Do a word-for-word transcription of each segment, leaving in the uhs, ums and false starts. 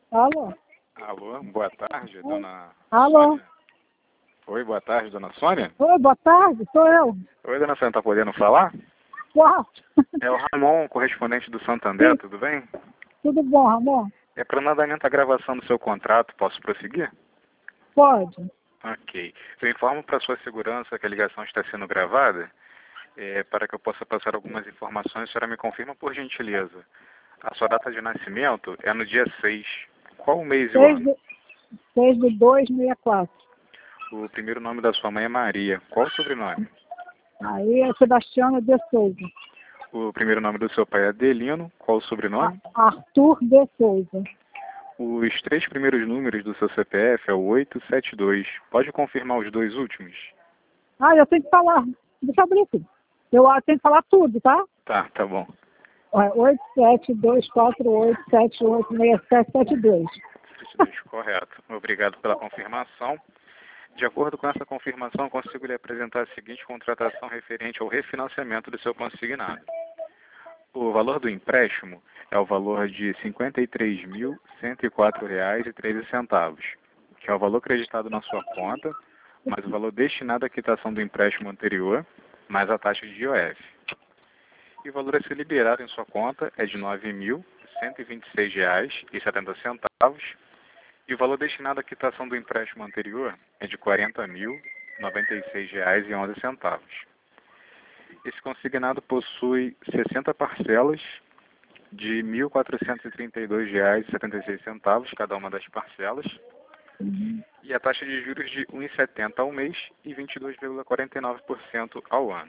Alô? Alô, boa tarde, dona Alô? Sônia. Oi, boa tarde, dona Sônia. Oi, boa tarde, sou eu. Oi, dona Sônia, tá podendo falar? Uau! É o Ramon, correspondente do Santander, Sim. tudo bem? Tudo bom, Ramon? É para o andamento da gravação do seu contrato, posso prosseguir? Pode. Ok. Eu informo para sua segurança que a ligação está sendo gravada, é, para que eu possa passar algumas informações. A senhora me confirma, por gentileza. A sua data de nascimento é no dia seis. Qual o mês e o seis ano? de, seis de dois, sessenta e quatro. O primeiro nome da sua mãe é Maria. Qual o sobrenome? Aí é Sebastiana de Souza. O primeiro nome do seu pai é Adelino. Qual o sobrenome? A- Arthur de Souza. Os três primeiros números do seu C P F é o oito sete dois. Pode confirmar os dois últimos? Ah, eu tenho que falar. Deixa eu abrir aqui. Eu ah, tenho que falar tudo, tá? Tá, tá bom. oito sete dois quatro oito sete oito seis sete sete dois. sete dois, correto. Obrigado pela confirmação. De acordo com essa confirmação, consigo lhe apresentar a seguinte contratação referente ao refinanciamento do seu consignado. O valor do empréstimo é o valor de cinquenta e três mil cento e quatro reais e treze centavos, que é o valor creditado na sua conta, mais o valor destinado à quitação do empréstimo anterior, mais a taxa de I O F. E o valor a ser liberado em sua conta é de nove mil cento e vinte e seis reais e setenta centavos, e o valor destinado à quitação do empréstimo anterior é de quarenta mil noventa e seis reais e onze centavos. Esse consignado possui sessenta parcelas de mil quatrocentos e trinta e dois reais e setenta e seis centavos cada uma das parcelas, Uhum. e a taxa de juros de um vírgula setenta ao mês e vinte e dois vírgula quarenta e nove por cento ao ano.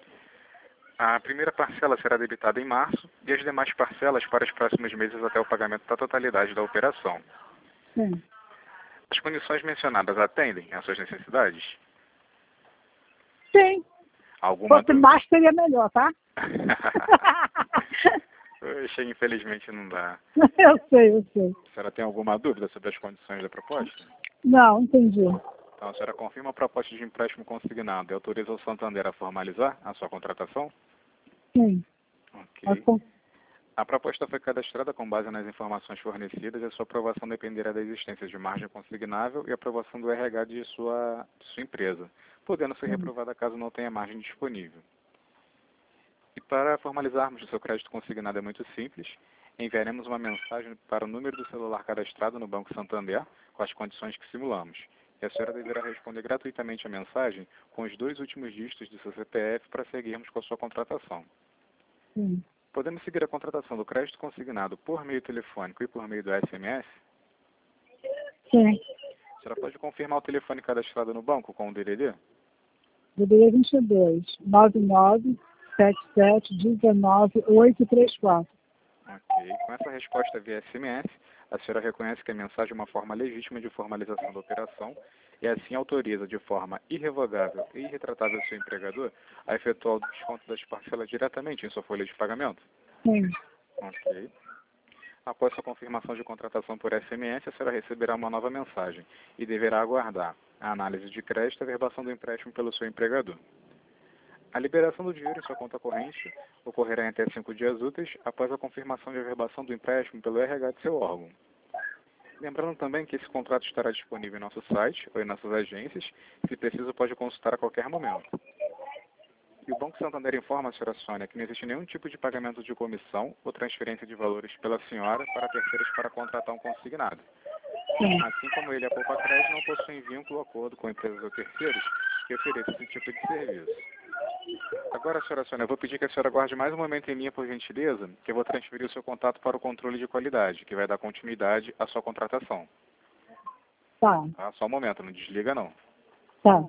A primeira parcela será debitada em março e as demais parcelas para os próximos meses até o pagamento da totalidade da operação. Sim. As condições mencionadas atendem às suas necessidades? Sim. Alguma Fosse dúvida? mais, seria melhor, tá? Poxa, infelizmente não dá. Eu sei, eu sei. A senhora tem alguma dúvida sobre as condições da proposta? Não, entendi. Então, a senhora confirma a proposta de empréstimo consignado e autoriza o Santander a formalizar a sua contratação? Sim. Ok. A proposta foi cadastrada com base nas informações fornecidas e a sua aprovação dependerá da existência de margem consignável e aprovação do R H de sua, de sua empresa, podendo ser reprovada caso não tenha margem disponível. E para formalizarmos o seu crédito consignado é muito simples. Enviaremos uma mensagem para o número do celular cadastrado no Banco Santander com as condições que simulamos. E a senhora deverá responder gratuitamente a mensagem com os dois últimos dígitos do seu C P F para seguirmos com a sua contratação. Sim. Podemos seguir a contratação do crédito consignado por meio telefônico e por meio do S M S? Sim. A senhora pode confirmar o telefone cadastrado no banco com o D D D? D D D vinte e dois, nove nove sete sete um nove oito três quatro. Ok. Com essa resposta via S M S, a senhora reconhece que a mensagem é uma forma legítima de formalização da operação e assim autoriza de forma irrevogável e irretratável seu empregador a efetuar o desconto das parcelas diretamente em sua folha de pagamento? Sim. Ok. Após sua confirmação de contratação por S M S, a senhora receberá uma nova mensagem e deverá aguardar a análise de crédito e a verbação do empréstimo pelo seu empregador. A liberação do dinheiro em sua conta corrente ocorrerá em até cinco dias úteis após a confirmação de averbação do empréstimo pelo R H de seu órgão. Lembrando também que esse contrato estará disponível em nosso site ou em nossas agências, e se preciso pode consultar a qualquer momento. E o Banco Santander informa a senhora Sônia que não existe nenhum tipo de pagamento de comissão ou transferência de valores pela senhora para terceiros para contratar um consignado. Sim. Assim como ele, a Poupa Crédito não possui vínculo ou acordo com empresas ou terceiros que ofereçam esse tipo de serviço. Agora, senhora Sônia, eu vou pedir que a senhora guarde mais um momento em linha, por gentileza, que eu vou transferir o seu contato para o controle de qualidade, que vai dar continuidade à sua contratação. Tá. Tá? Só um momento, não desliga não. Tá.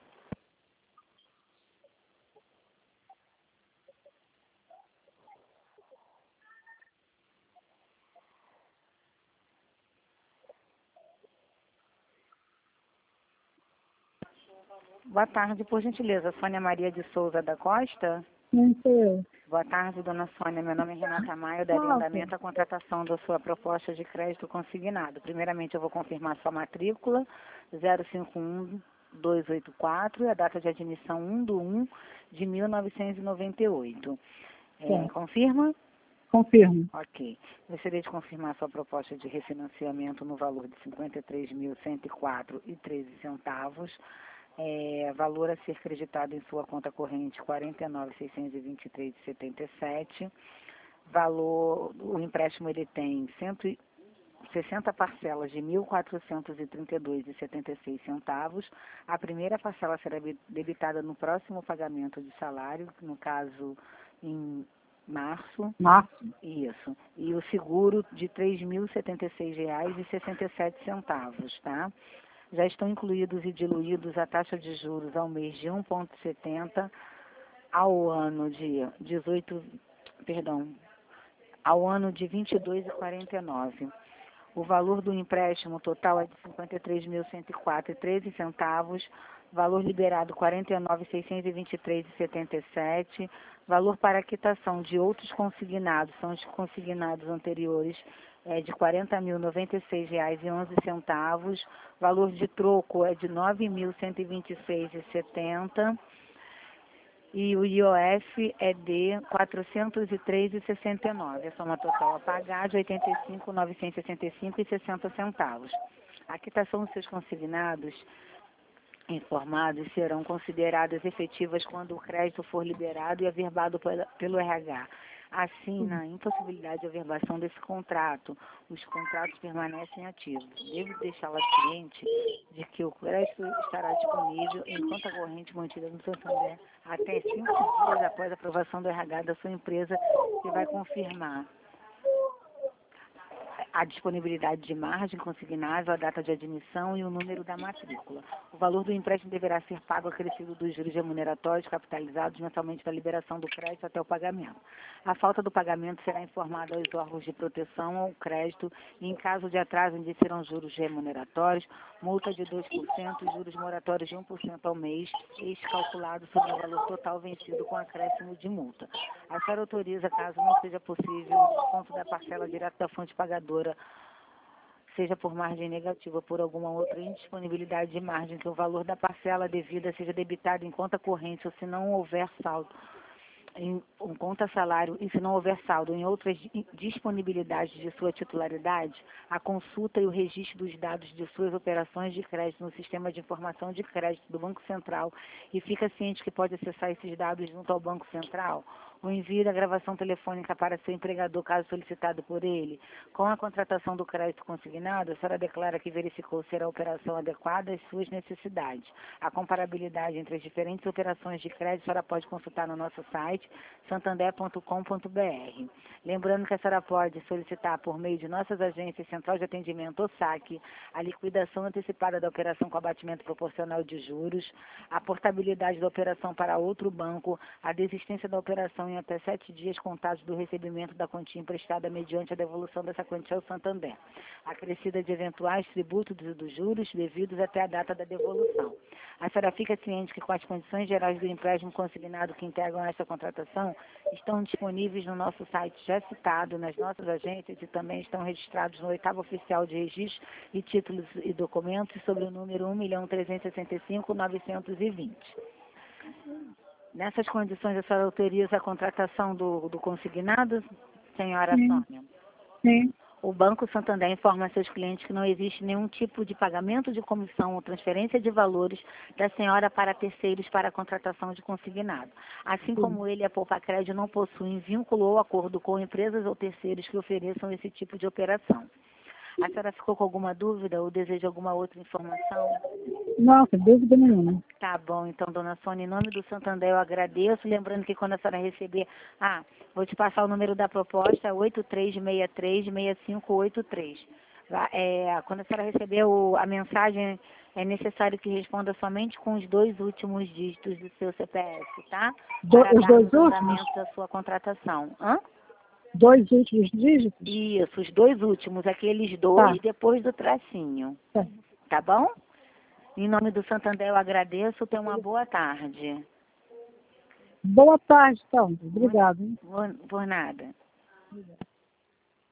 Boa tarde, por gentileza. Sônia Maria de Souza da Costa. Não sou eu. Boa tarde, dona Sônia. Meu nome é Renata Maia. Eu darei Ah, andamento à contratação da sua proposta de crédito consignado. Primeiramente, eu vou confirmar sua matrícula, zero cinco um dois oito quatro, e a data de admissão um de um de mil novecentos e noventa e oito. É, Sim. confirma? Confirmo. Ok. Gostaria de confirmar sua proposta de refinanciamento no valor de cinquenta e três mil cento e quatro reais e treze centavos. É, valor a ser creditado em sua conta corrente quarenta e nove mil seiscentos e vinte e três reais e setenta e sete centavos. Valor, o empréstimo ele tem cento e sessenta parcelas de mil quatrocentos e trinta e dois reais e setenta e seis centavos. A primeira parcela será debitada no próximo pagamento de salário, no caso em março. Março. Isso. E o seguro de três mil e setenta e seis reais e sessenta e sete centavos, tá? Já estão incluídos e diluídos a taxa de juros ao mês de um vírgula setenta, ao ano de dezoito, perdão, ao ano de vinte e dois reais e quarenta e nove. O valor do empréstimo total é de cinquenta e três mil cento e quatro reais e treze centavos, valor liberado quarenta e nove mil seiscentos e vinte e três reais e setenta e sete centavos, valor para quitação de outros consignados, são os consignados anteriores, é de quarenta mil noventa e seis reais e onze centavos, valor de troco é de nove mil cento e vinte e seis reais e setenta centavos, e o I O F é de quatrocentos e três reais e sessenta e nove centavos. A soma total a pagar de oitenta e cinco mil novecentos e sessenta e cinco reais e sessenta centavos. A quitação dos seus consignados informados serão consideradas efetivas quando o crédito for liberado e averbado pelo R H. Assim, na impossibilidade de averbação desse contrato, os contratos permanecem ativos. Devo deixá-la ciente de que o crédito estará disponível em conta corrente mantida no Santander até cinco dias após a aprovação do R H da sua empresa, que vai confirmar a disponibilidade de margem consignável, a data de admissão e o número da matrícula. O valor do empréstimo deverá ser pago acrescido dos juros remuneratórios capitalizados mensalmente da liberação do crédito até o pagamento. A falta do pagamento será informada aos órgãos de proteção ao crédito e, em caso de atraso, indecerão juros remuneratórios, multa de dois por cento e juros moratórios de um por cento ao mês, este calculado sobre o valor total vencido com acréscimo de multa. A senhora autoriza, caso não seja possível, o desconto da parcela direto da fonte pagadora, seja por margem negativa ou por alguma outra indisponibilidade de margem, que o valor da parcela devida seja debitado em conta corrente ou se não houver saldo em um conta salário e se não houver saldo em outras disponibilidades de sua titularidade, a consulta e o registro dos dados de suas operações de crédito no Sistema de Informação de Crédito do Banco Central e fica ciente que pode acessar esses dados junto ao Banco Central. O envio da gravação telefônica para seu empregador, caso solicitado por ele. Com a contratação do crédito consignado, a senhora declara que verificou ser a operação adequada às suas necessidades. A comparabilidade entre as diferentes operações de crédito a senhora pode consultar no nosso site, santander ponto com ponto br. Lembrando que a senhora pode solicitar por meio de nossas agências Central de Atendimento ou SAC a liquidação antecipada da operação com abatimento proporcional de juros, a portabilidade da operação para outro banco, a desistência da operação em até sete dias contados do recebimento da quantia emprestada mediante a devolução dessa quantia ao Santander, acrescida de eventuais tributos e dos juros devidos até a data da devolução. A senhora fica ciente que com as condições gerais do empréstimo consignado que integram esta contratação estão disponíveis no nosso site já citado, nas nossas agências e também estão registrados no oitavo oficial de registro e títulos e documentos sobre o número um milhão trezentos e sessenta e cinco mil novecentos e vinte. Nessas condições, a senhora autoriza a contratação do, do consignado, senhora Sim. Sônia? Sim. O Banco Santander informa a seus clientes que não existe nenhum tipo de pagamento de comissão ou transferência de valores da senhora para terceiros para a contratação de consignado. Assim como ele, a Poupacred não possui vínculo ou acordo com empresas ou terceiros que ofereçam esse tipo de operação. A senhora ficou com alguma dúvida ou deseja alguma outra informação? Não, sem dúvida nenhuma. Tá bom, então, dona Sônia, em nome do Santander eu agradeço, lembrando que quando a senhora receber, ah, vou te passar o número da proposta, oito três seis três, seis cinco oito três. É, quando a senhora receber o, a mensagem, é necessário que responda somente com os dois últimos dígitos do seu C P F, tá? Do, Para os dar dois o últimos? andamento da sua contratação. Hã? Dois últimos dígitos? Isso, os dois últimos, aqueles dois Tá. depois do tracinho. Tá. Tá bom? Em nome do Santander eu agradeço, tenha uma boa tarde. Boa tarde, então. Obrigado. Por, por nada. Obrigado.